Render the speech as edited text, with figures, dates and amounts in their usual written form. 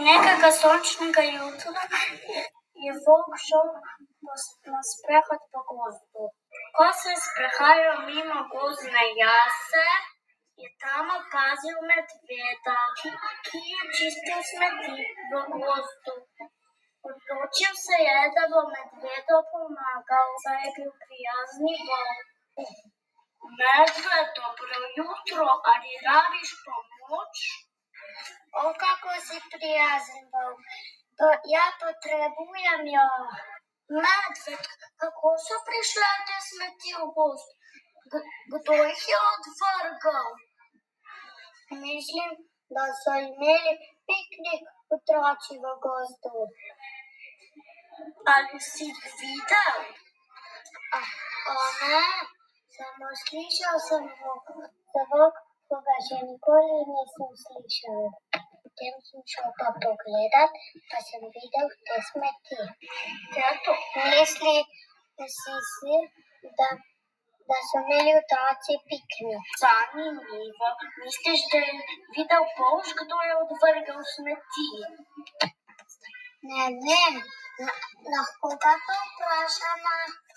Nekega sončnega jutra je volk šel na sprehod po gozdu. Ko se je sprehajal mimo gozdne jase, je tam opazil medveda, ki je čistil smeti v gozdu. Odločil se je, da bo medvedu pomagal, saj je bil prijazni volk. Medved, dobro jutro, ali rabiš pomoč? O, kako si prijazen volk. Ja, potrebujem jo. Medved, kako so prišle te smeti v gozd? Kdo jih je odvrgel? Mislim, da so imeli piknik otroci v gozdu. Ali si jih videl? Ne, samo slišal sem zvok, ko ga še nikoli nisem slišal. Potem sem šel pa pogledat, pa sem videl te smeti. Misli si, da so imeli otroci piknik. Zanimivo. Misliš, da je videl polž, kdo je odvrgel smeti? Ne vem, lahko ga pa vprašamo.